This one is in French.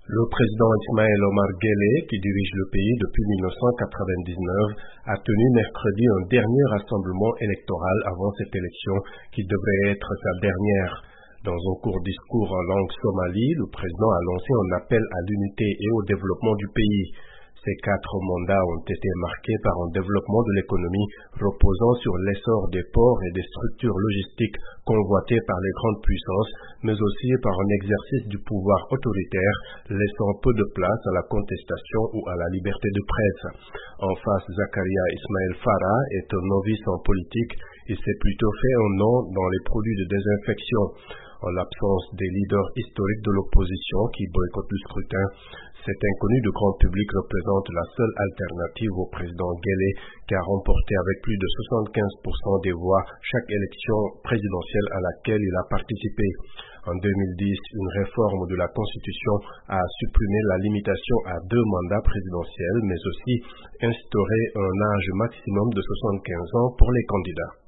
Le président Ismaël Omar Guelleh, qui dirige le pays depuis 1999, a tenu mercredi un dernier rassemblement électoral avant cette élection qui devrait être sa dernière. Dans un court discours en langue somali, le président a lancé un appel à l'unité et au développement du pays. Ces 4 mandats ont été marqués par un développement de l'économie reposant sur l'essor des ports et des structures logistiques convoitées par les grandes puissances, mais aussi par un exercice du pouvoir autoritaire, laissant peu de place à la contestation ou à la liberté de presse. En face, Zakaria Ismaël Farah est un novice en politique et s'est plutôt fait un nom dans les produits de désinfection. En l'absence des leaders historiques de l'opposition qui boycottent le scrutin, cet inconnu de grand public représente la seule alternative au président Guelleh qui a remporté avec plus de 75% des voix chaque élection présidentielle à laquelle il a participé. En 2010, une réforme de la Constitution a supprimé la limitation à 2 mandats présidentiels, mais aussi instauré un âge maximum de 75 ans pour les candidats.